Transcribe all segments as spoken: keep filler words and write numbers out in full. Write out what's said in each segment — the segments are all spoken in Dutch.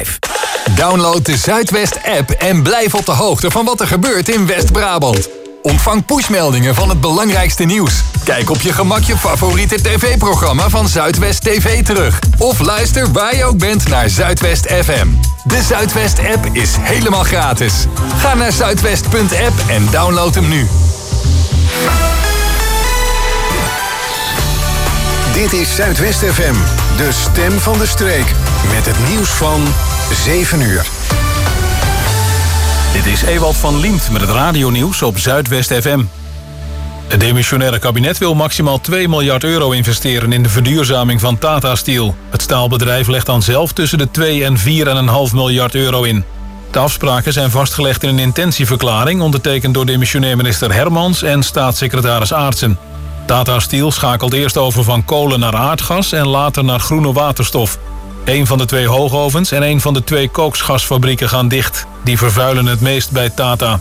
vijf. Download de Zuidwest-app en blijf op de hoogte van wat er gebeurt in West-Brabant. Ontvang pushmeldingen van het belangrijkste nieuws. Kijk op je gemak je favoriete tv-programma van Zuidwest T V terug. Of luister waar je ook bent naar Zuidwest F M. De Zuidwest-app is helemaal gratis. Ga naar zuidwest punt app en download hem nu. Dit is Zuidwest F M, de stem van de streek. Met het nieuws van zeven uur. Dit is Ewald van Liemt met het radionieuws op Zuidwest F M. Het demissionaire kabinet wil maximaal twee miljard euro investeren in de verduurzaming van Tata Steel. Het staalbedrijf legt dan zelf tussen de twee en vier komma vijf miljard euro in. De afspraken zijn vastgelegd in een intentieverklaring ondertekend door demissionair minister Hermans en staatssecretaris Aartsen. Tata Steel schakelt eerst over van kolen naar aardgas en later naar groene waterstof. Een van de twee hoogovens en een van de twee kooksgasfabrieken gaan dicht. Die vervuilen het meest bij Tata.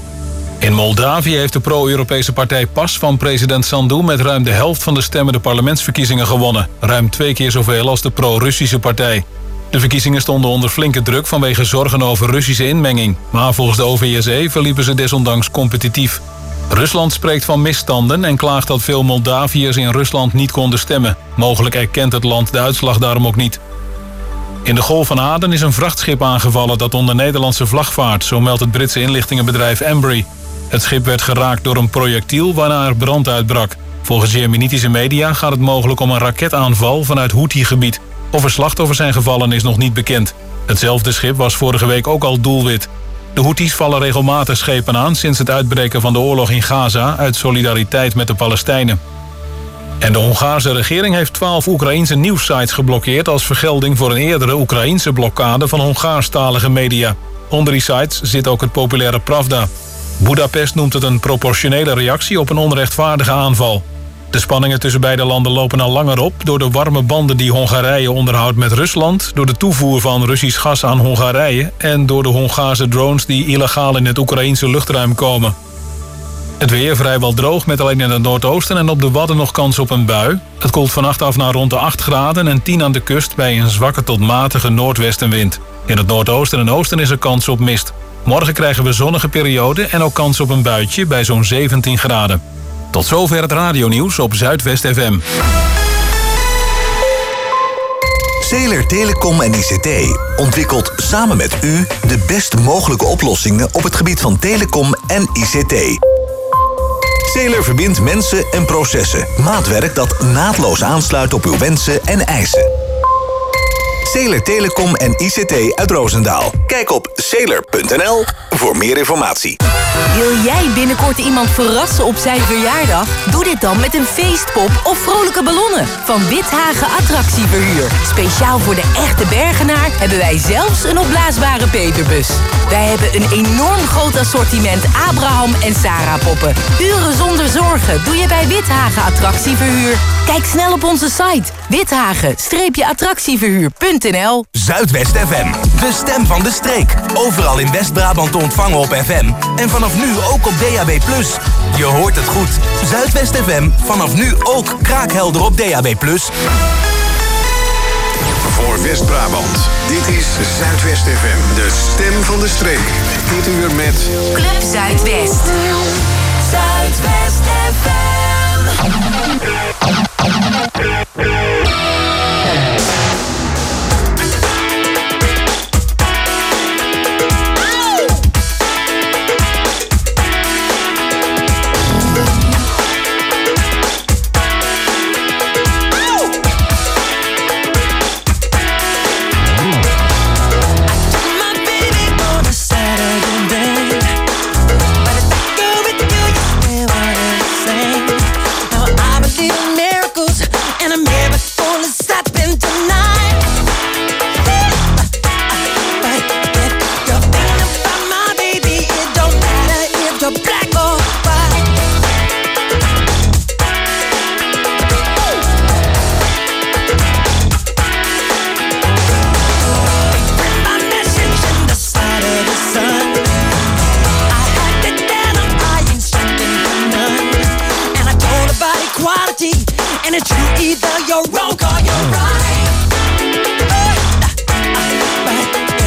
In Moldavië heeft de pro-Europese partij PAS van president Sandu met ruim de helft van de stemmen de parlementsverkiezingen gewonnen. Ruim twee keer zoveel als de pro-Russische partij. De verkiezingen stonden onder flinke druk vanwege zorgen over Russische inmenging. Maar volgens de O V S E verliepen ze desondanks competitief. Rusland spreekt van misstanden en klaagt dat veel Moldaviërs in Rusland niet konden stemmen. Mogelijk erkent het land de uitslag daarom ook niet. In de Golf van Aden is een vrachtschip aangevallen dat onder Nederlandse vlag vaart, zo meldt het Britse inlichtingenbedrijf Embry. Het schip werd geraakt door een projectiel waarna er brand uitbrak. Volgens Jemenitische media gaat het mogelijk om een raketaanval vanuit Houthi-gebied. Of er slachtoffers zijn gevallen is nog niet bekend. Hetzelfde schip was vorige week ook al doelwit. De Houthis vallen regelmatig schepen aan sinds het uitbreken van de oorlog in Gaza uit solidariteit met de Palestijnen. En de Hongaarse regering heeft twaalf Oekraïense nieuwssites geblokkeerd als vergelding voor een eerdere Oekraïense blokkade van Hongaarstalige media. Onder die sites zit ook het populaire Pravda. Budapest noemt het een proportionele reactie op een onrechtvaardige aanval. De spanningen tussen beide landen lopen al langer op door de warme banden die Hongarije onderhoudt met Rusland, door de toevoer van Russisch gas aan Hongarije en door de Hongaarse drones die illegaal in het Oekraïense luchtruim komen. Het weer vrijwel droog met alleen in het noordoosten en op de Wadden nog kans op een bui. Het koelt vannacht af naar rond de acht graden en tien aan de kust bij een zwakke tot matige noordwestenwind. In het noordoosten en oosten is er kans op mist. Morgen krijgen we zonnige periode en ook kans op een buitje bij zo'n zeventien graden. Tot zover het radionieuws op Zuidwest F M. Zeeler Telecom en I C T ontwikkelt samen met u de best mogelijke oplossingen op het gebied van telecom en I C T. Zeeler verbindt mensen en processen. Maatwerk dat naadloos aansluit op uw wensen en eisen. Zeeler Telecom en I C T uit Roosendaal. Kijk op zeeler punt n l voor meer informatie. Wil jij binnenkort iemand verrassen op zijn verjaardag? Doe dit dan met een feestpop of vrolijke ballonnen van Withagen Attractieverhuur. Speciaal voor de echte Bergenaar hebben wij zelfs een opblaasbare Peterbus. Wij hebben een enorm groot assortiment Abraham en Sarah poppen. Uren zonder zorgen doe je bij Withagen Attractieverhuur. Kijk snel op onze site withagen attractieverhuur punt n l. Zuidwest F M, de stem van de streek. Overal in West-Brabant te ontvangen op F M. En vanaf nu ook op D A B plus. Je hoort het goed. Zuidwest F M, vanaf nu ook kraakhelder op D A B plus. Voor West-Brabant, dit is Zuidwest F M, de stem van de streek. Dit uur met Club Zuidwest. Zuidwest F M. And it's true, either you're wrong or you're right.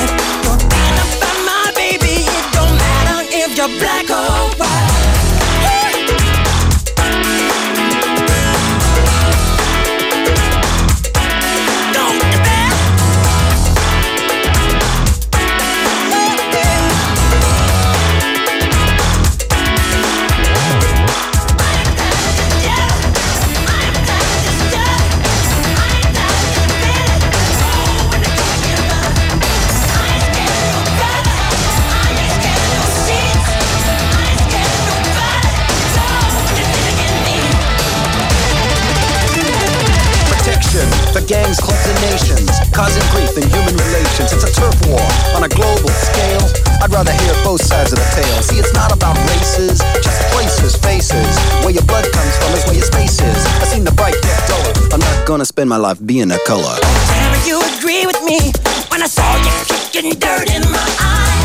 gangs, clubs, and nations, causing grief in human relations. It's a turf war on a global scale. I'd rather hear both sides of the tale. See, it's not about races, just places, faces. Where your blood comes from is where your space is. I've seen the bright get duller. I'm not gonna spend my life being a color. Tell me you agree with me when I saw you kicking dirt in my eye.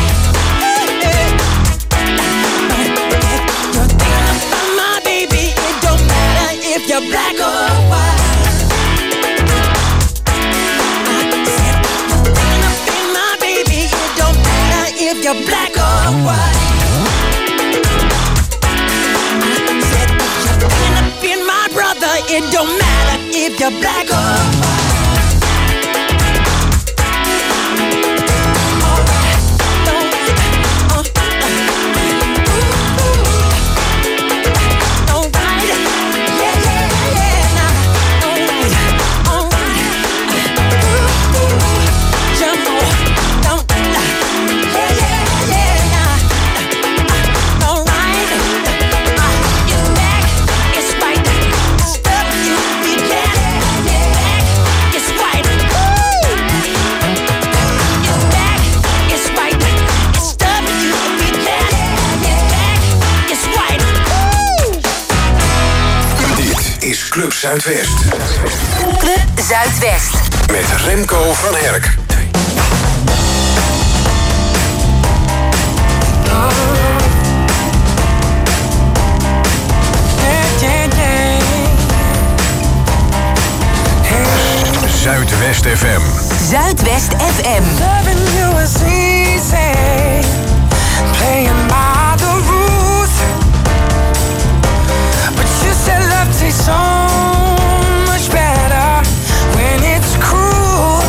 You're thinking about my baby. It don't matter if you're black or white. If you're black or white, I said you're thinking of being my brother. It don't matter if you're black or white. Club Zuidwest. Club Zuidwest. Met Remco van Herk. Zuidwest F M. Zuidwest F M. Loving you is easy. Playing by the rules. But you said love tastes so much better when it's cruel.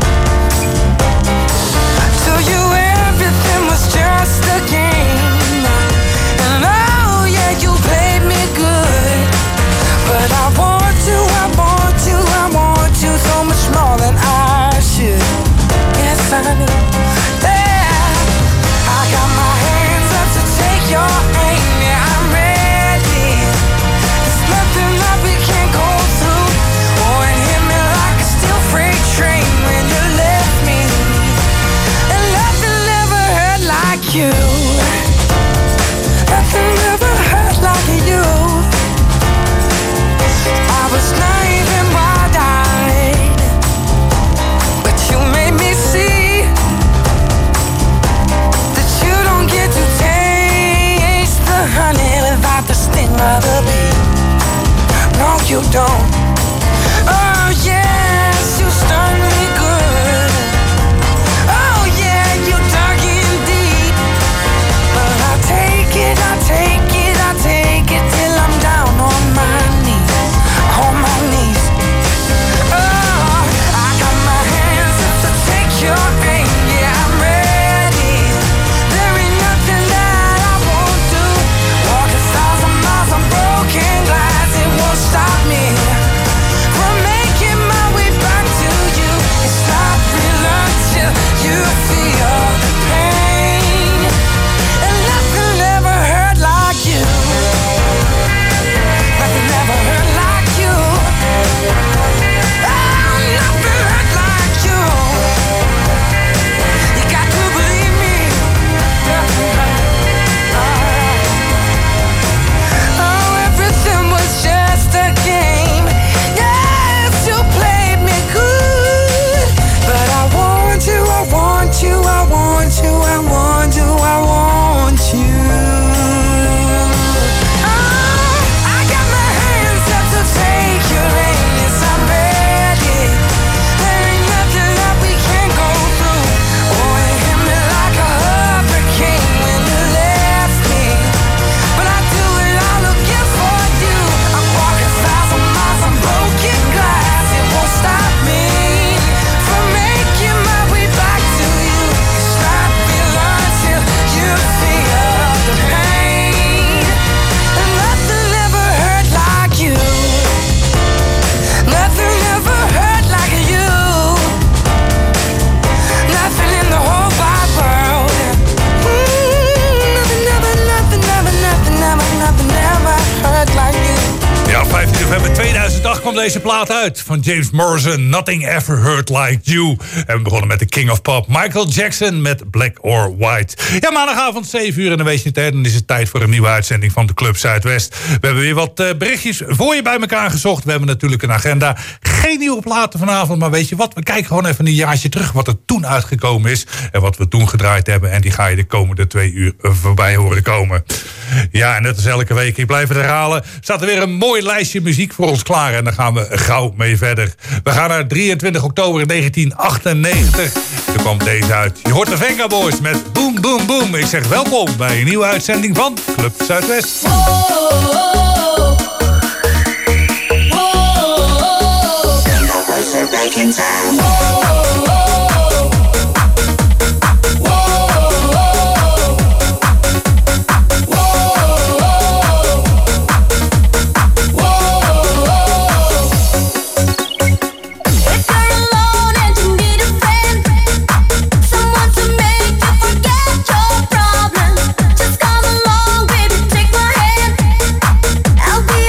To you everything was just a game. And oh yeah, you played me good. But I want you, I want you, I want you so much more than I should. Yes, I do. Yeah, I got my hands up to take your aim. Yeah, I'm ready. There's nothing that we can't go through. Oh, it hit me like a steel freight train when you left me. And nothing ever hurt like you. Nothing ever hurt like you. I was naive and wide-eyed, but you made me see that you don't get to taste the honey without the sting of the bee. No, you don't. Oh yes, you stung me good. Oh yeah, you dug in deep. kwam deze plaat uit van James Morrison, Nothing Ever Hurt Like You. En we begonnen met de King of Pop, Michael Jackson met Black or White. Ja, maandagavond zeven uur en dan weet je het, hè, dan is het tijd voor een nieuwe uitzending van de Club Zuidwest. We hebben weer wat uh, berichtjes voor je bij elkaar gezocht. We hebben natuurlijk een agenda. Geen nieuwe platen vanavond, maar weet je wat? We kijken gewoon even een jaartje terug wat er toen uitgekomen is en wat we toen gedraaid hebben. En die ga je de komende twee uur voorbij horen komen. Ja, en net als elke week, ik blijf het herhalen, staat er weer een mooi lijstje muziek voor ons klaar. En daar gaan we gauw mee verder. We gaan naar drieëntwintig oktober negentien achtennegentig. Er kwam deze uit. Je hoort de Venga Boys met Boom Boom Boom. Ik zeg welkom bij een nieuwe uitzending van Club Zuidwest. Oh, oh, oh.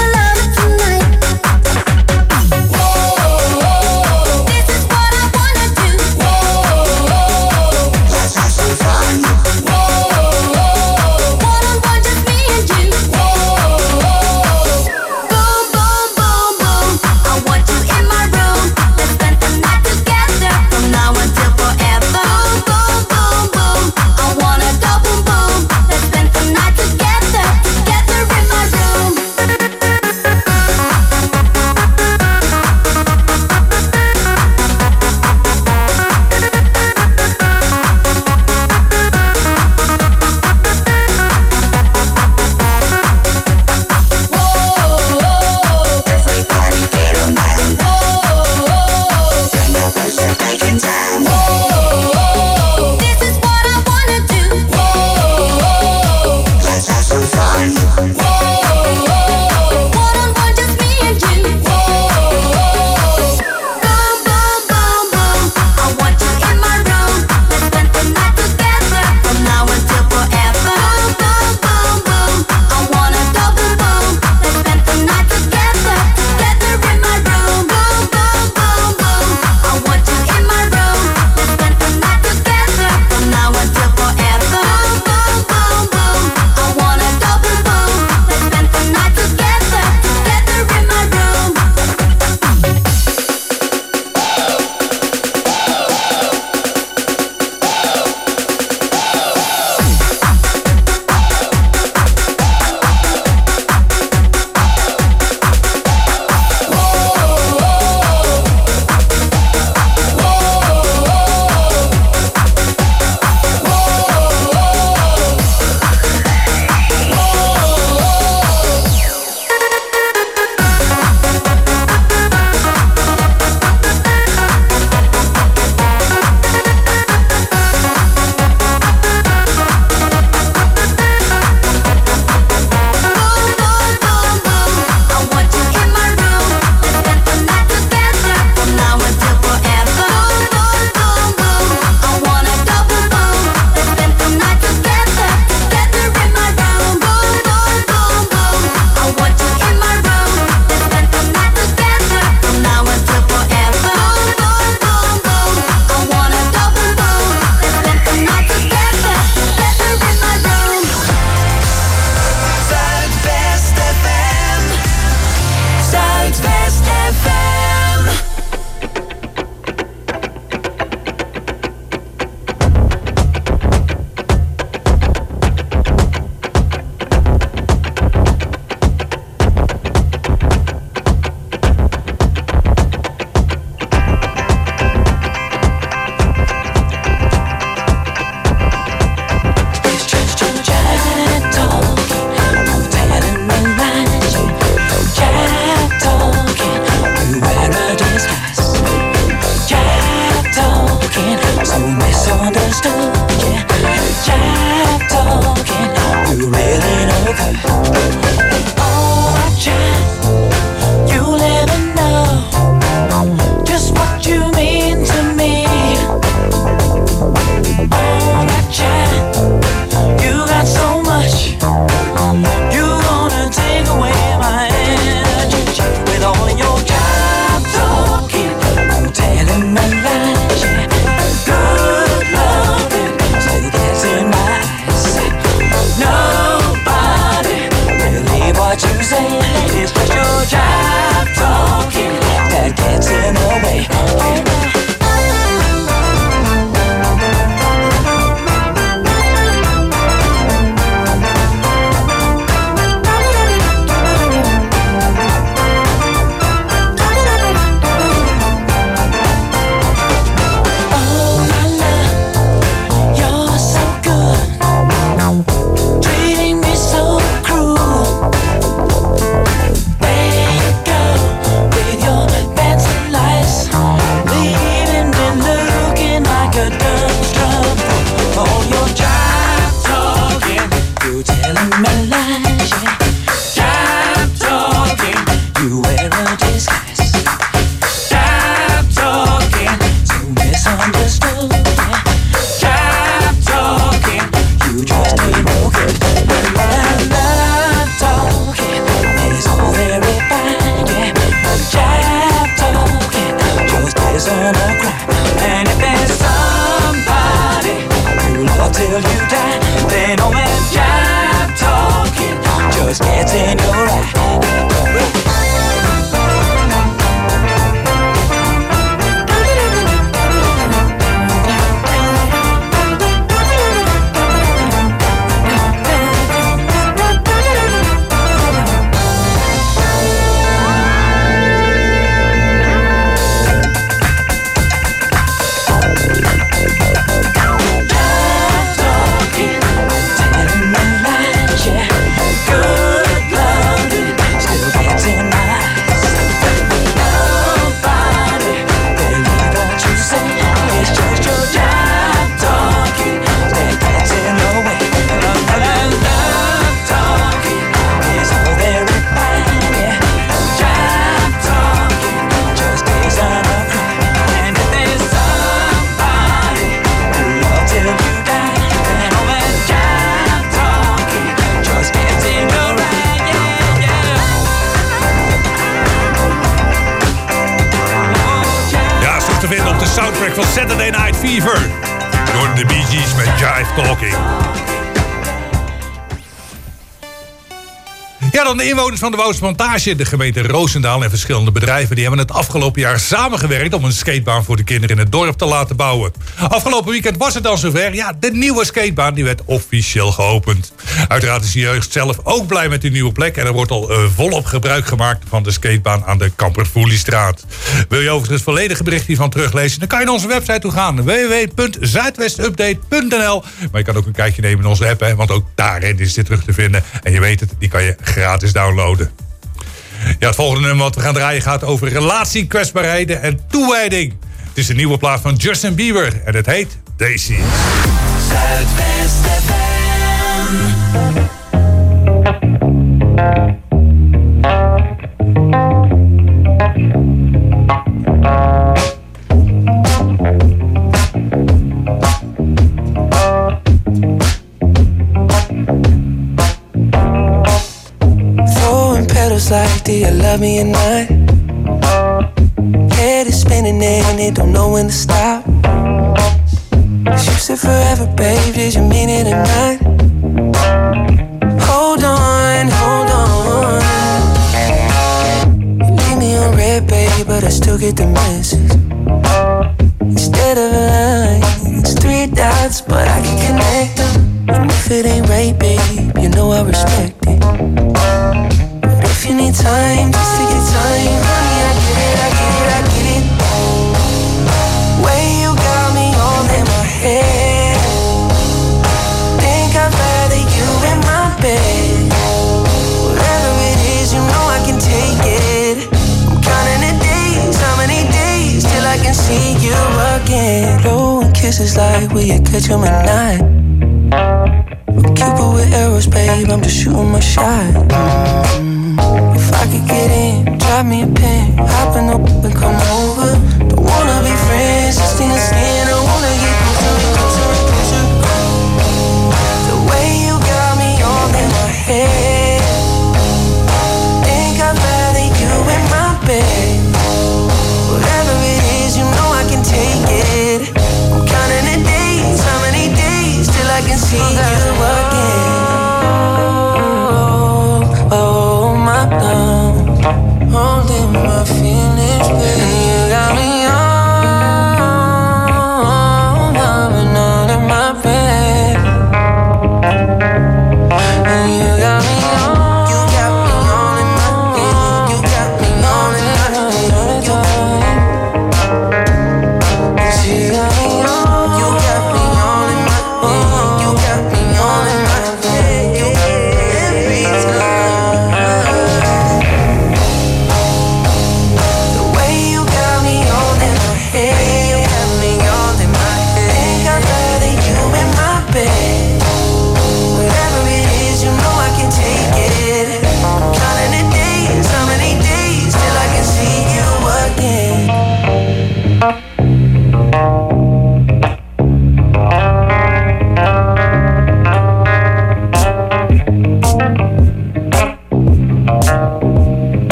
This is what I wanna all your jive talking, you telling me lies, yeah. Jive talking, you wear a disguise. Jive talking, so misunderstood, yeah. Jive talking, you just ain't no good. Love talking is all very fine, yeah. Jive talking just isn't a crime. And if there's somebody who love till you die, then all that jive talking just gets in your eye. Soundtrack van Saturday Night Fever. Door de Bee Gees met Jive Talking. Ja, dan de inwoners van de Woudse Plantage, de gemeente Roosendaal en verschillende bedrijven. Die hebben het afgelopen jaar samengewerkt om een skatebaan voor de kinderen in het dorp te laten bouwen. Afgelopen weekend was het dan zover. Ja, de nieuwe skatebaan die werd officieel geopend. Uiteraard is de jeugd zelf ook blij met die nieuwe plek. En er wordt al uh, volop gebruik gemaakt van de skatebaan aan de Kamperfoeliestraat. Wil je overigens het volledige bericht hiervan teruglezen? Dan kan je naar onze website toe gaan. w w w punt zuidwestupdate punt n l. Maar je kan ook een kijkje nemen in onze app. Hè, want ook daarin is dit terug te vinden. En je weet het, die kan je gratis downloaden. Ja, het volgende nummer wat we gaan draaien gaat over relatiekwetsbaarheden en toewijding. Het is een nieuwe plaat van Justin Bieber en het heet Daisy. Zuidwest F M. Like, do you love me or not? Head is spinning and it don't know when to stop. You said forever, babe, did you mean it or not? Hold on, hold on. You leave me on red, babe, but I still get the message. Instead of a line, it's three dots, but I can connect them. And if it ain't right, babe, you know I respect it. If you need time, just to get time, honey, I get it, I get it, I get it. Way you got me all in my head. Think I'd rather you in my bed. Whatever it is, you know I can take it. I'm counting the days, how many days till I can see you again. Blowing kisses like, will you catch them at night? Cupid with arrows, babe, I'm just shooting my shot. Mm-hmm. If I could get in, drop me a pin, hop in the whip and come over. Don't wanna be friends, just in the skin, I wanna get closer, closer, closer. The way you got me all in my head. Think I'd rather you in my bed. Whatever it is, you know I can take it. I'm counting the days, how many days till I can see you again. Oh, oh my love, holding my feelings, baby. You got me on, loving all in my bed. And you got me on, you got me on in my bed. You got me on in my bed. You got me on, you got me on in my bed. You got me on in my bed.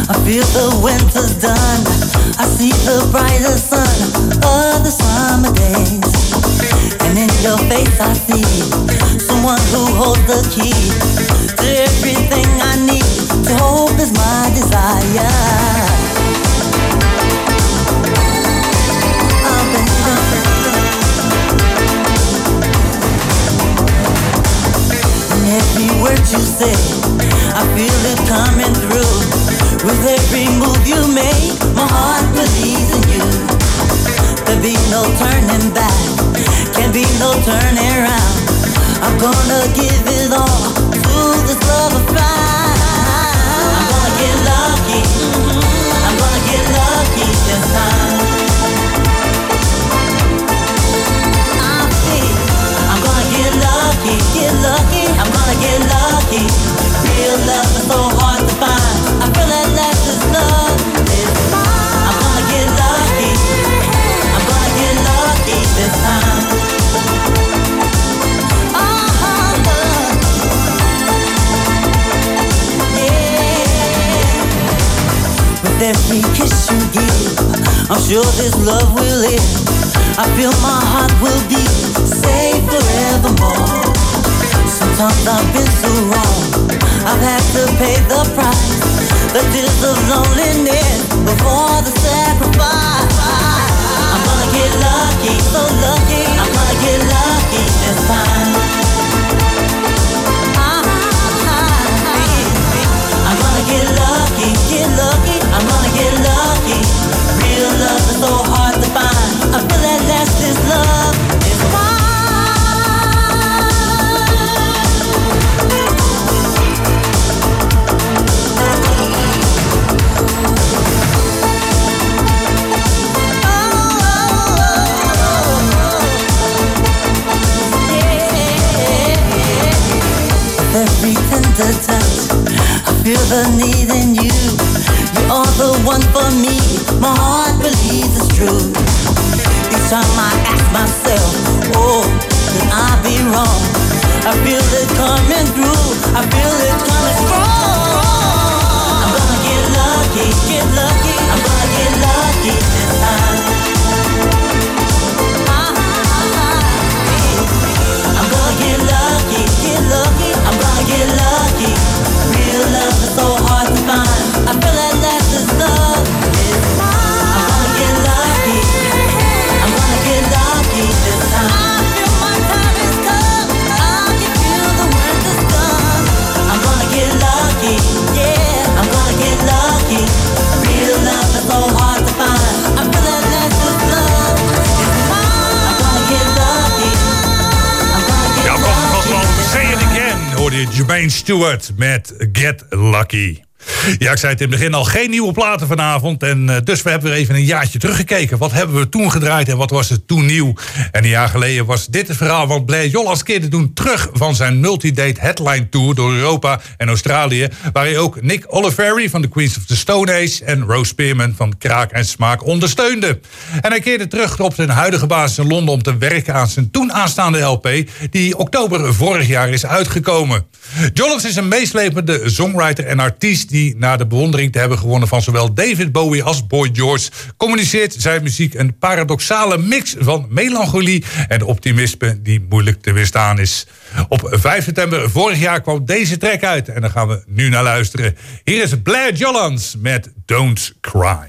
I feel the winter's done. I see the brighter sun of the summer days. And in your face I see someone who holds the key to everything I need. To hope is my desire. Oh, baby. And every word you say, I feel it coming through. With every move you make, my heart believes in you. There'll be no turning back, can't be no turning around. I'm gonna give it all to this love affair. I'm gonna get lucky, I'm gonna get lucky this time. I feel I'm gonna get lucky, get lucky, I'm gonna get lucky. Real love is so hard to find. I feel that last is love is mine. I'm gonna get lucky, I'm gonna get lucky this time. Oh, love. Yeah. With every kiss you give, I'm sure this love will live. I feel my heart will be safe forevermore. Sometimes I've been so wrong, I've had to pay the price, the tears of loneliness before the sacrifice. I'm gonna get lucky, so lucky, I'm gonna get lucky this time. I'm gonna get lucky, get lucky, I'm gonna get lucky. Real love is so hard to find. I feel that last is love is mine. Every tender touch, I feel the need in you. You are the one for me, my heart believes it's true. Each time I ask myself, oh, could I be wrong? I feel it coming through, I feel it coming strong. I'm gonna get lucky, get lucky, I'm gonna get lucky this time. I'm gonna get lucky, get lucky, I'm gonna get lucky. Real love is so hard to find. I feel that last is love is mine. I'm gonna get lucky, I'm gonna get lucky this time. I feel my time is come, I can feel the winter's done. I'm gonna get lucky, yeah, I'm gonna get lucky. Real love is so hard to find. I feel that last is love is mine. I'm gonna get lucky. Ja, prachtig was wel Say It Again, hoorde je Jermaine Stewart met Get Lucky. Ja, ik zei het in het begin al, geen nieuwe platen vanavond. En uh, dus we hebben weer even een jaartje teruggekeken. Wat hebben we toen gedraaid en wat was er toen nieuw? En een jaar geleden was dit het verhaal. Want Blair Jolans keerde toen terug van zijn multi-date headline tour door Europa en Australië. Waar hij ook Nick Oliveri van de Queens of the Stone Age en Rose Spearman van Kraak en Smaak ondersteunde. En hij keerde terug op zijn huidige basis in Londen om te werken aan zijn toen aanstaande L P, die oktober vorig jaar is uitgekomen. Jolans is een meeslepende songwriter en artiest die na de bewondering te hebben gewonnen van zowel David Bowie als Boy George communiceert zijn muziek een paradoxale mix van melancholie en optimisme die moeilijk te weerstaan is. Op vijf september vorig jaar kwam deze track uit en daar gaan we nu naar luisteren. Hier is Blair Jolans met Don't Cry.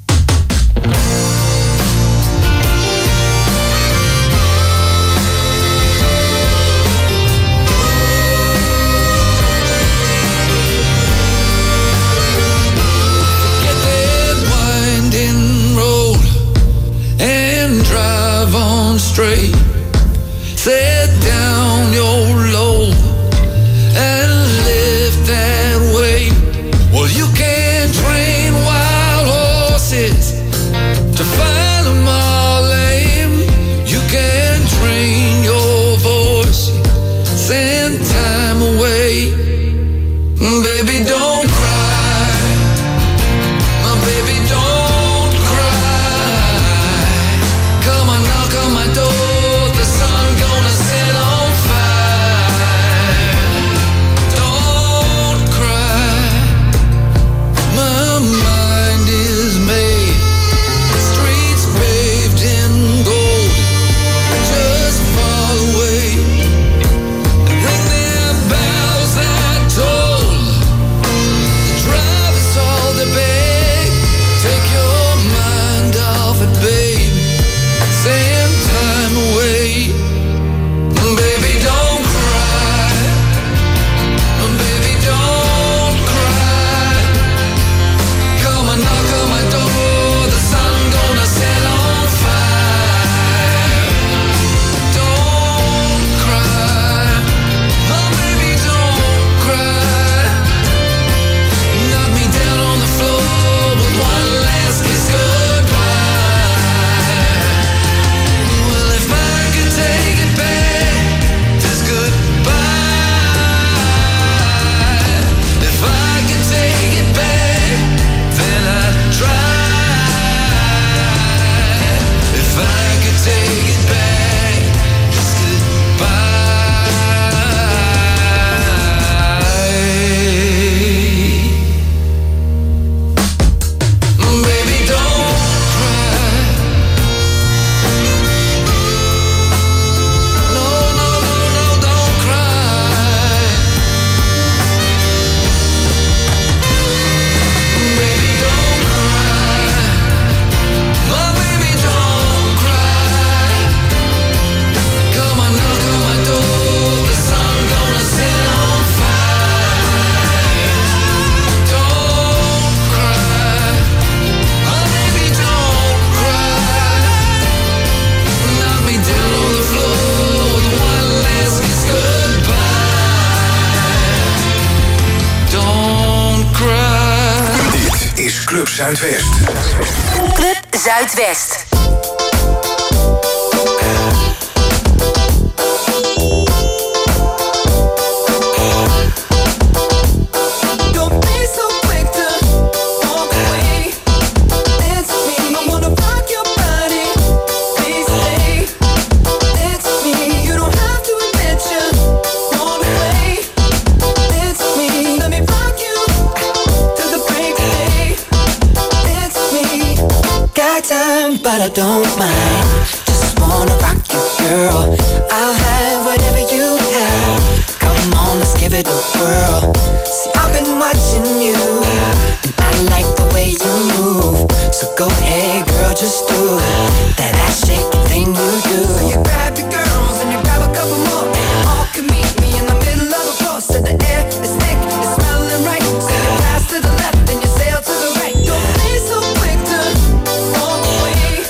Straight, set down your load and live that way. Well, you can train wild horses to find them all lame. You can train your voice, send time away. Baby, don't cry. My baby, don't cry. Come on, knock on my door, the sun gonna set on fire. Don't cry, my Club Zuidwest. Club Zuidwest. But I don't mind. Just wanna rock you, girl. I'll have whatever you have. Come on, let's give it a whirl. See, I've been watching you, and I like the way you move. So go ahead, girl, just do that ass shaking thing you do. So you grab your girls and you grab a couple more. All can meet me in the middle of the floor. So the air is thick, it's smelling right. So you pass to the left and you sail to the right. Don't be so quick to walk away.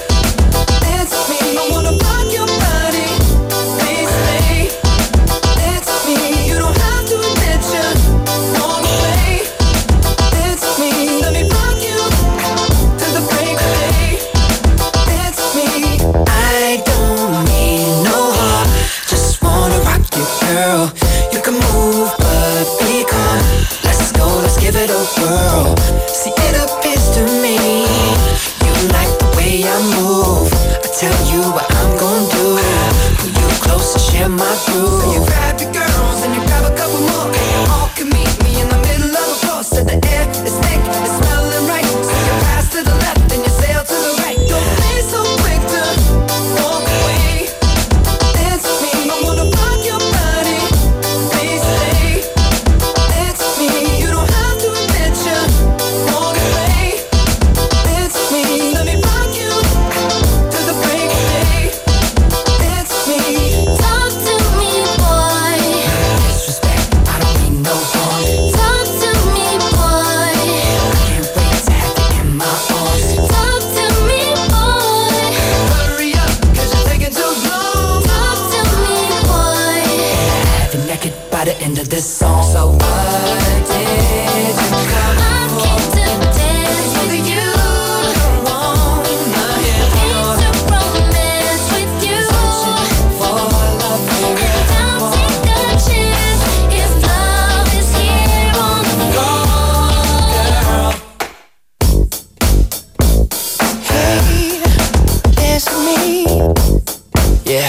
Girl, see, it appears to me you like the way I move. I tell you what I'm gonna do. Pull you close and share my groove. So you grab your girls and you grab a couple more. You all can meet me in the middle of the floor. So the air is thick, it's smelling right. So you pass to the left and you sail to the right. Don't be so quick to walk away. Dance with me, I wanna rock your body. Please stay. Dance with me, you don't have to admit you walk away. Dance with me, let me rock you to the break of day. Dance with me, talk to me, boy. Disrespect, I don't mean no harm. Talk to me, boy. I can't wait to have you in my arms. Talk to me, boy. Hurry up, cause you're taking too long. Talk to me, boy. Have you naked by the end of this song. So what did you come I came to dance with you. Come on, I came to romance with you. For love, don't take a chance if love is here on the floor. Hey, dance with me. Yeah.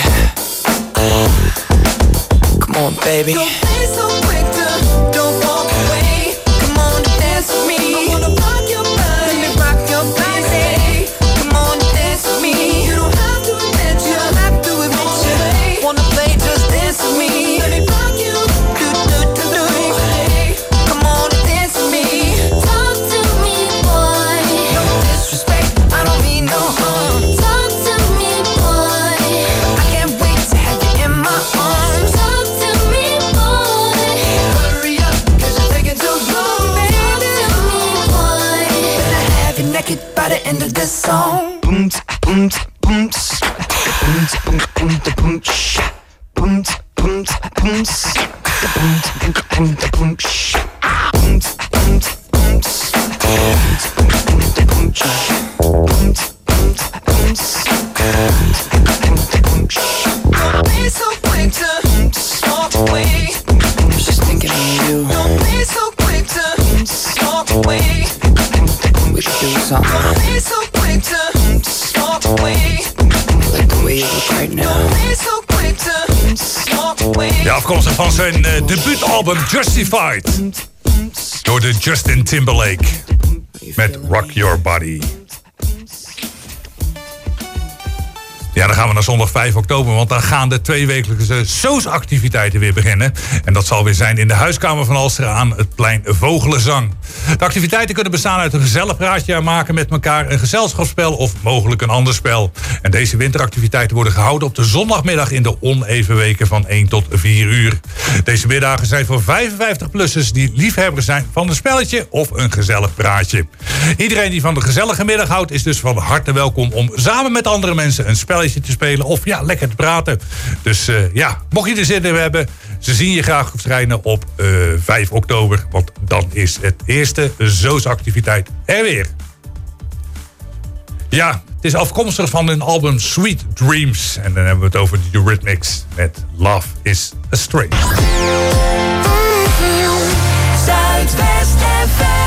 Come on, baby. Don't be so quick to don't walk away. Come on and dance with me. I wanna rock your body. Let me rock your body. Come on and dance with me. You don't have to admit you. Don't have to admit you. Wanna play, just dance with me. Let me rock you. Do do do do. Come on and dance with me. Talk to me, boy. No disrespect, I don't mean no harm. Talk to me, boy. I can't wait to have you in my arms. Talk to me, boy. Hurry up, cause you're taking too long, baby. Talk to me, boy. Better have you naked by the end of this song. Boom, boom, boom, boom, boom, boom, boom, boom, boom, boom, boom, boom, boom, Don't be so quick to walk away. I was just thinking of you. Don't be so quick to walk away. We should do something. Don't be so quick to walk away. Like the way you look right now. Don't be so quick to walk away. Ja, afkomstig van zijn uh, debuutalbum Justified. Door de Justin Timberlake. Met Rock Your Body. Ja, dan gaan we naar zondag vijf oktober, want dan gaan de tweewekelijkse Soos-activiteiten weer beginnen. En dat zal weer zijn in de huiskamer van Alsteren aan het plein Vogelenzang. De activiteiten kunnen bestaan uit een gezellig praatje maken met elkaar, een gezelschapsspel of mogelijk een ander spel. En deze winteractiviteiten worden gehouden op de zondagmiddag in de oneven weken van één tot vier uur. Deze middagen zijn voor vijfenvijftig-plussers die liefhebber zijn van een spelletje of een gezellig praatje. Iedereen die van de gezellige middag houdt is dus van harte welkom om samen met andere mensen een spelletje te spelen of ja, lekker te praten. Dus uh, ja, mocht je er zin in hebben, ze zien je graag verschijnen op uh, vijf oktober. Want dan is het eerste Soos-activiteit er weer. Ja, het is afkomstig van hun album Sweet Dreams. En dan hebben we het over de Eurythmics met Love is a Stranger. Zuidwest F M.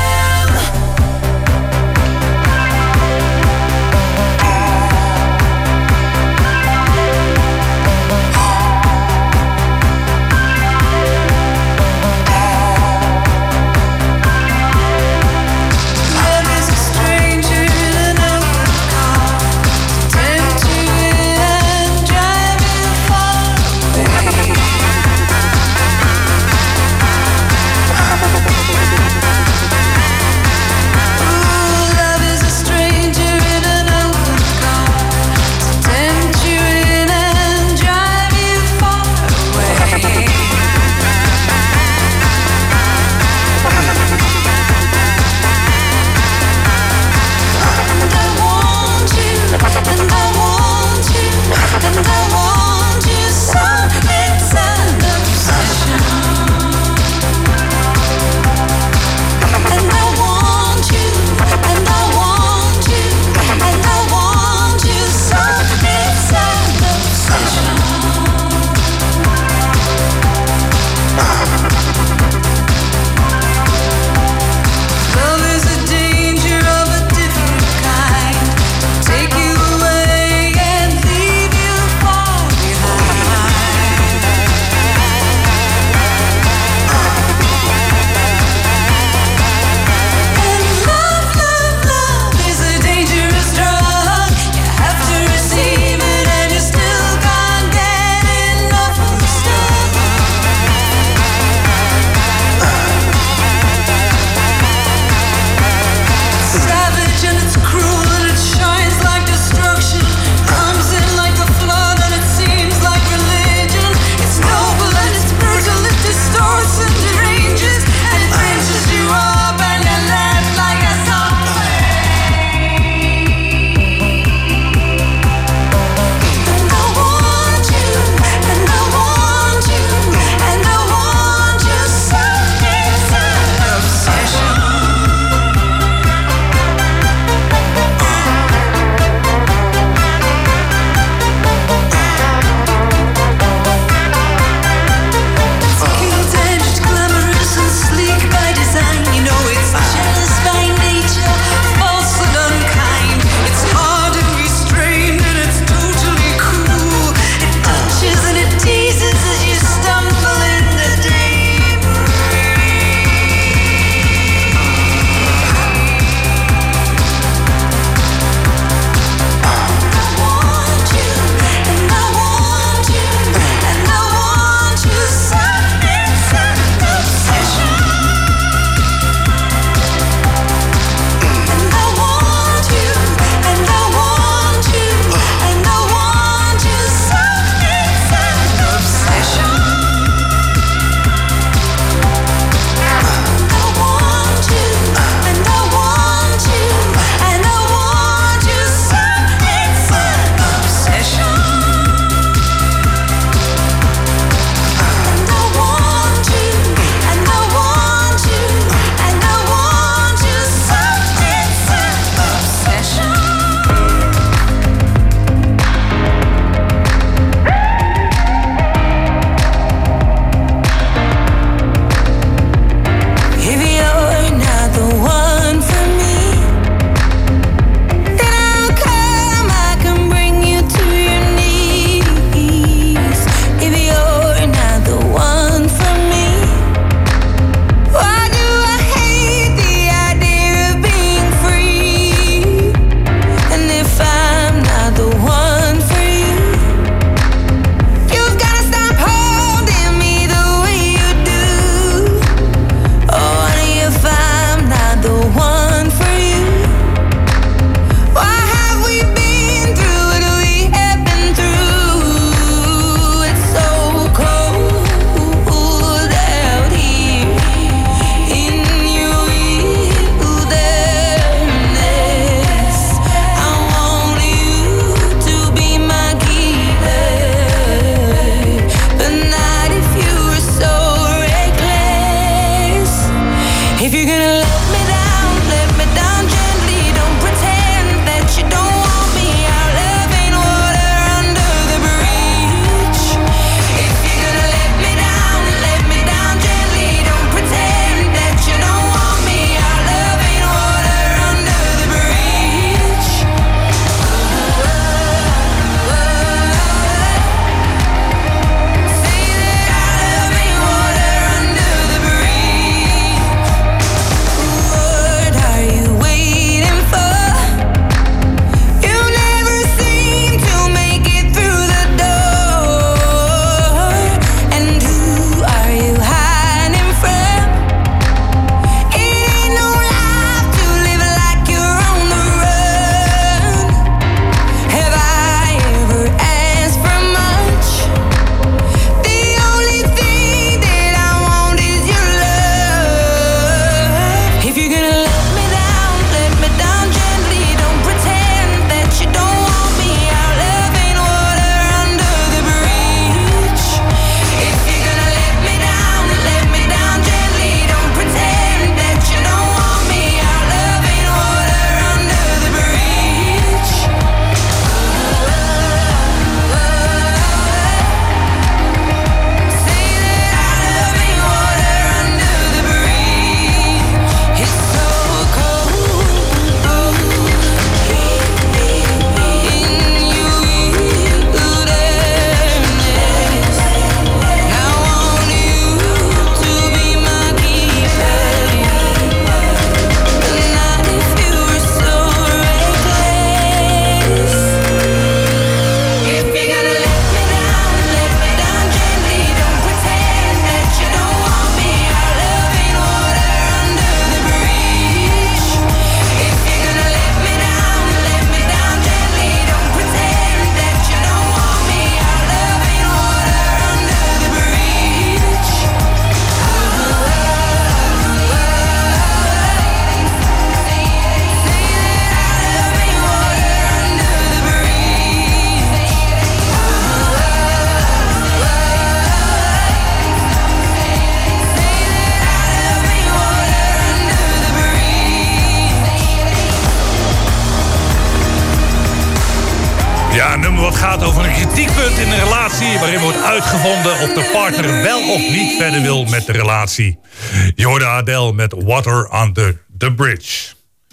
nummer wat gaat over een kritiekpunt in een relatie, waarin wordt uitgevonden of de partner wel of niet verder wil met de relatie. Je hoorde Adele met Water Under the Bridge.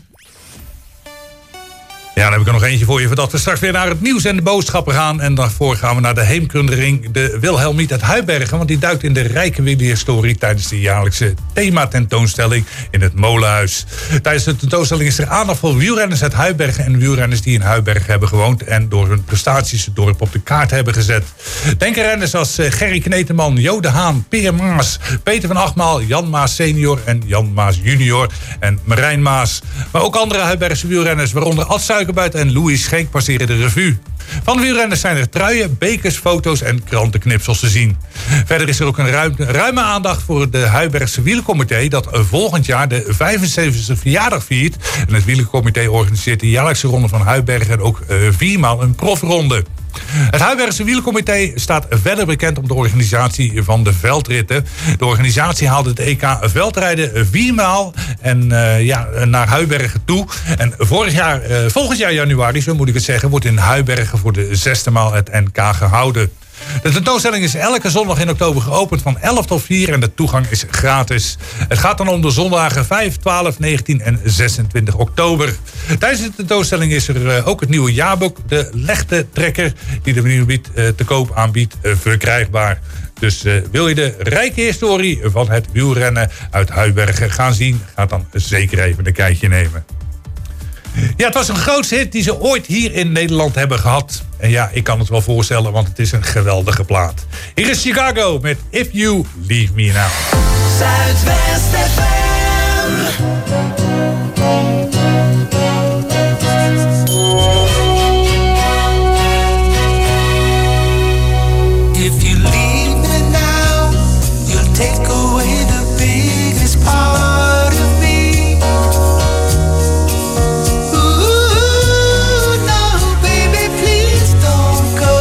Ja, dan heb ik er nog eentje voor je, voordat we straks weer naar het nieuws en de boodschappen gaan. En daarvoor gaan we naar de heemkundering, de Wilhelmiet uit Huibergen. Want die duikt in de rijke wielrenhistorie tijdens de jaarlijkse thematentoonstelling in het Molenhuis. Tijdens de tentoonstelling is er aandacht voor wielrenners uit Huibergen en wielrenners die in Huibergen hebben gewoond en door hun prestaties het dorp op de kaart hebben gezet. Denk aan renners als Gerry Kneteman, Jo de Haan, Peer Maas, Peter van Achtmaal, Jan Maas senior en Jan Maas junior en Marijn Maas. Maar ook andere Huibergse wielrenners, waaronder Ad Suikerbuit en Louis Schenk, passeren de revue. Van de wielrenners zijn er truien, bekers, foto's en krantenknipsels te zien. Verder is er ook een ruim, ruime aandacht voor de Huibergse Wielercomité, dat volgend jaar de vijfenzeventigste verjaardag viert. En het Wielercomité organiseert de jaarlijkse ronde van Huibergen en ook uh, viermaal een profronde. Het Huibergse Wielercomité staat verder bekend om de organisatie van de veldritten. De organisatie haalde het E K veldrijden viermaal en, uh, ja, naar Huibergen toe. En vorig jaar, uh, volgend jaar januari, zo moet ik het zeggen, wordt in Huibergen voor de zesde maal het N K gehouden. De tentoonstelling is elke zondag in oktober geopend van elf tot vier en de toegang is gratis. Het gaat dan om de zondagen vijf, twaalf, negentien en zesentwintig oktober. Tijdens de tentoonstelling is er ook het nieuwe jaarboek, de Lechte Trekker, die de Wielermiet te koop aanbiedt, verkrijgbaar. Dus uh, wil je de rijke historie van het wielrennen uit Huibergen gaan zien, ga dan zeker even een kijkje nemen. Ja, het was een grootste hit die ze ooit hier in Nederland hebben gehad. En ja, ik kan het wel voorstellen, want het is een geweldige plaat. Hier is Chicago met If You Leave Me Now. Zuidwest F M. If you leave me now, you'll take away the biggest part of me. Ooh, no, baby, please don't go.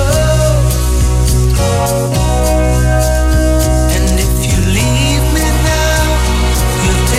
And if you leave me now, you'll take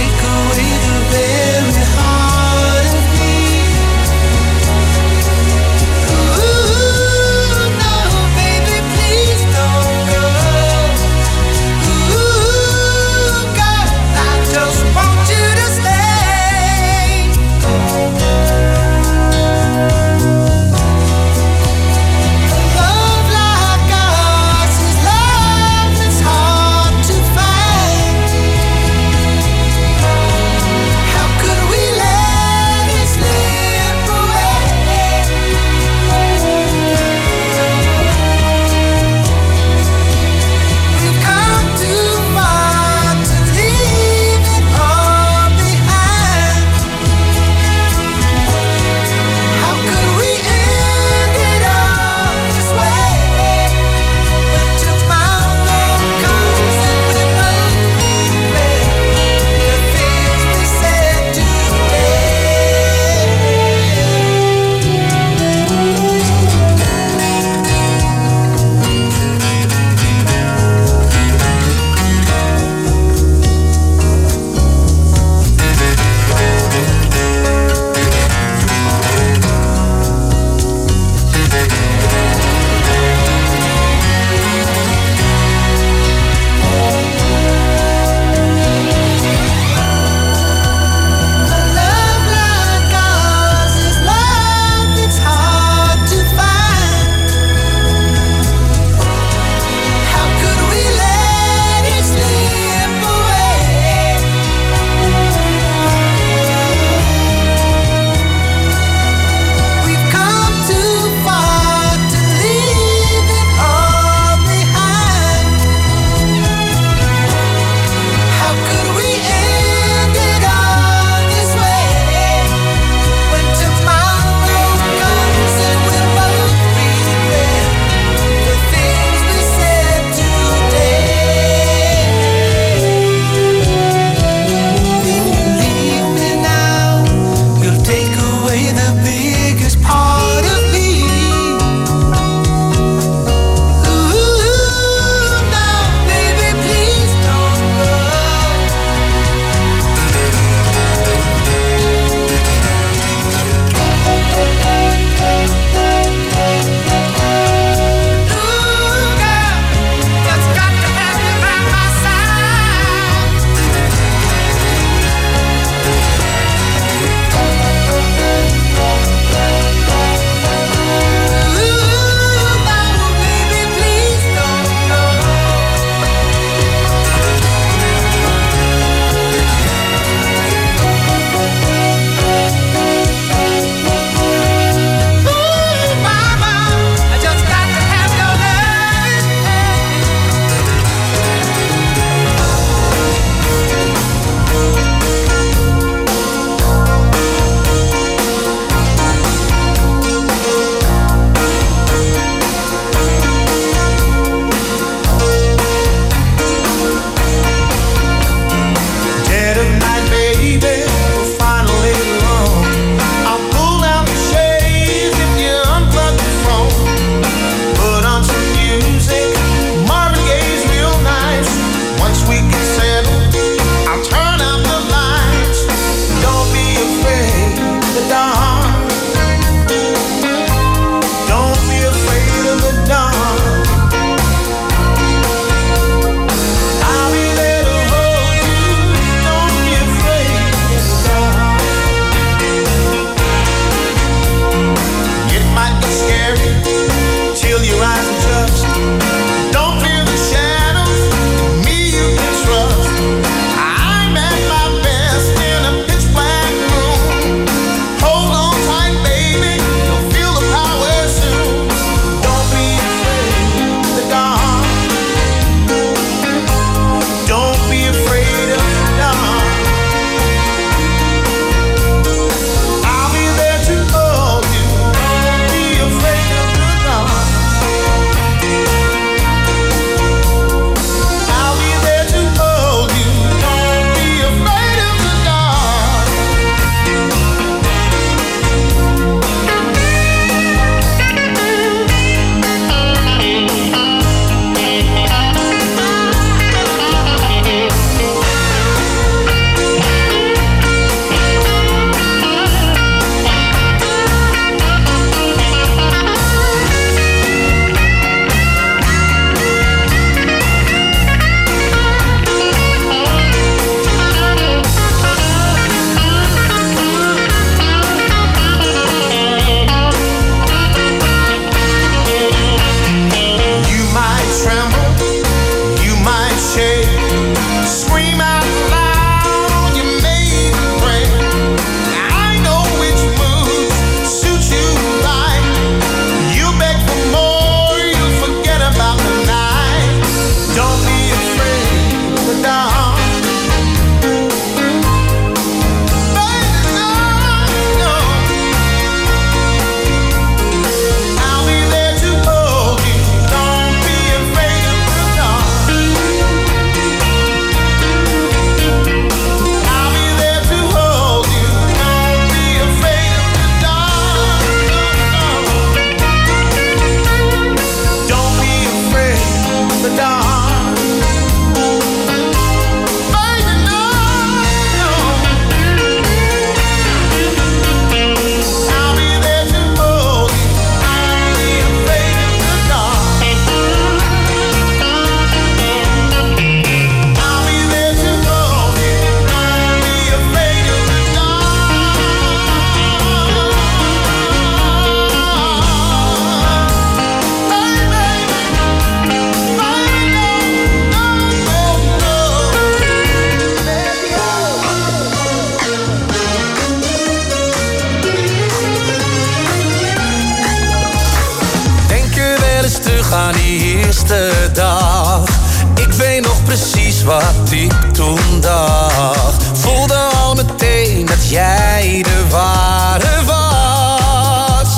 terug aan die eerste dag. Ik weet nog precies wat ik toen dacht. Voelde al meteen dat jij de ware was.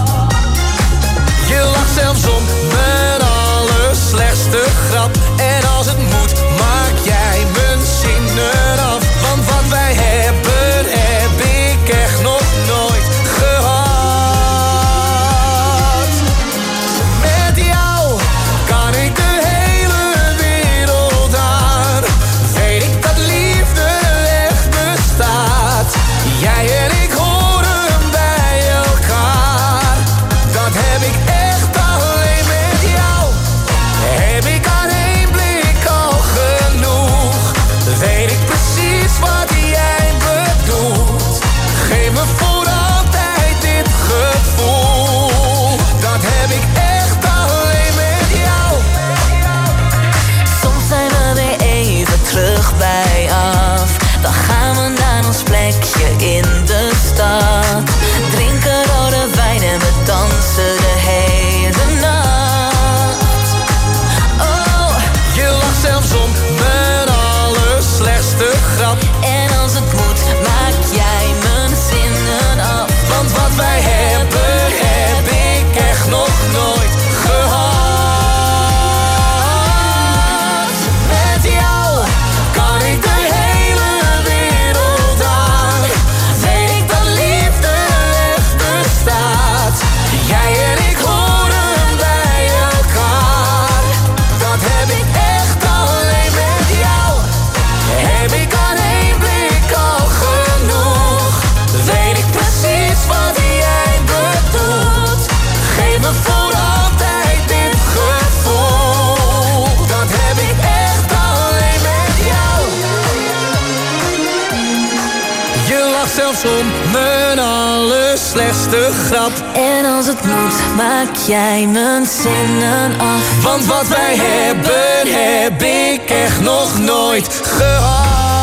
Je lacht zelfs om mijn allerslechtste grap. En als het moet, maak jij mijn zinnen af. Want wat wij hebben, heb ik echt nog nooit gehad. Met jou kan ik de hele wereld aan. Weet ik dat liefde echt bestaat. Jij en ik horen bij elkaar. Dat heb ik echt alleen met jou. Heb ik aan één blik al genoeg. Weet ik precies wat jij bedoelt. Geef me voor altijd dit gevoel. Dat heb ik echt alleen met jou. Soms zijn we weer even terug bij af. Dan gaan we naar ons plekje in de stad. Drinken rode wijn en we dansen de hele nacht. Oh, Je lacht zelfs om mijn allerslechtste grap. en als het moet, maak jij mijn zinnen af. Want wat wij hebben, heb ik echt nog nooit gehad. Met jou kan ik de hele wereld aan. Weet ik dat liefde echt bestaat. Jij en ik horen bij elkaar. Dat heb ik echt alleen met jou. Heb ik aan één blik al genoeg. Weet ik precies wat jij bedoelt. Geef me voor altijd dit gevoel. Dat heb ik echt alleen met jou. Je lacht zelfs om mijn allerslechtste grap. En als het moet, maak jij mijn zinnen af. Want wat wij hebben, heb ik echt nog nooit gehad.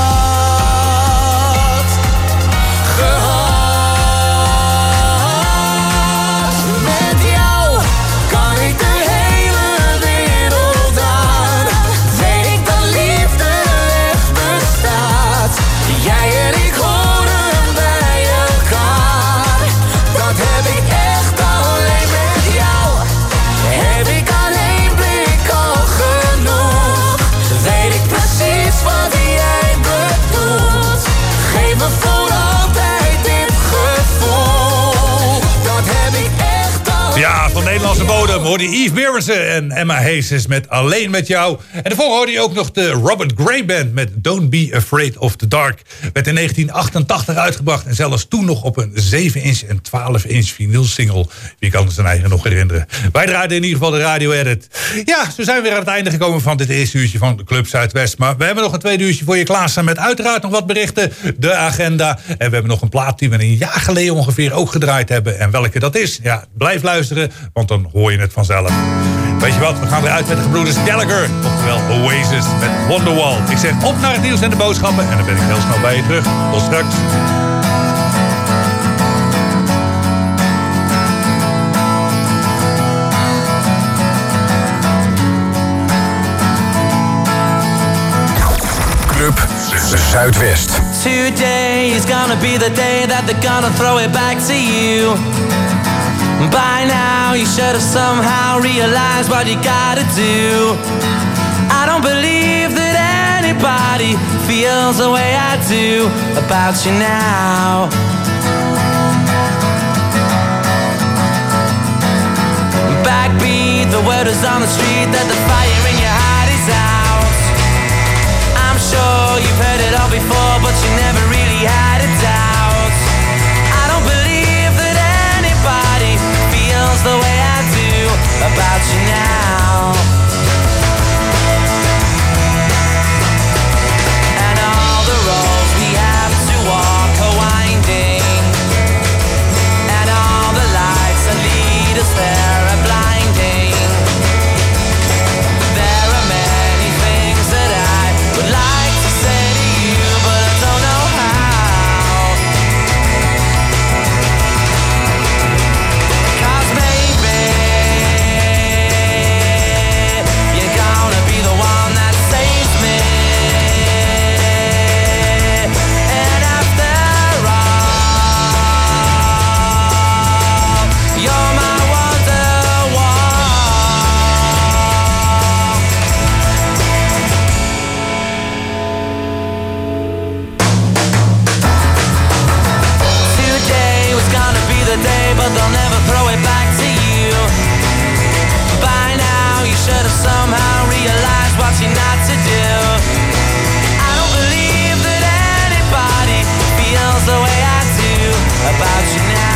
Gehad. Met jou kan ik de hele wereld aan. Weet ik dat liefde echt bestaat. Jij en ik horen bij elkaar. Dat heb ik echt alleen met jou. Heb ik aan één blik al genoeg. Weet ik precies wat jij bedoelt. Geef me voor altijd dit gevoel. Dat heb ik echt al. Ja, van Nederlandse bodem hoorde je Yves Berensen en Emma Hayes met Alleen met jou. En daarvoor hoorde je ook nog de Robert Gray Band met Don't Be Afraid of the Dark. Werd in negentien achtentachtig uitgebracht en zelfs toen nog op een zeven inch en twaalf inch vinylsingle. Wie kan het zijn eigen nog herinneren? Wij draaiden in ieder geval de radio edit. Ja, zo zijn we weer aan het einde gekomen van dit eerste uurtje van de Club Zuidwest. Maar we hebben nog een tweede uurtje voor je klaarstaan met uiteraard nog wat berichten, de agenda. En we hebben nog een plaat die we een jaar geleden ongeveer ook gedraaid hebben. En welke dat is, ja, blijf luisteren, want dan hoor je het vanzelf. Weet je wat, we gaan weer uit met de gebroeders Gallagher. Oftewel Oasis met Wonderwall. Ik zeg op naar het nieuws en de boodschappen. En dan ben ik heel snel bij je terug. Tot straks. Club Zuidwest. Today is gonna be the day that they're gonna throw it back to you. By now you should have somehow realized what you gotta do. I don't believe that anybody feels the way I do about you now. Backbeat, the word is on the street that the fire in your heart is out. I'm sure you've heard it all before, but you never really had a doubt. I don't believe that anybody feels the way I do about you now. And all the roads we have to walk are winding, and all the lights that lead us there are blinding. There are many things that I would like to say to you, but I don't know how. somehow realize what you're not to do. I don't believe that anybody feels the way I do about you now.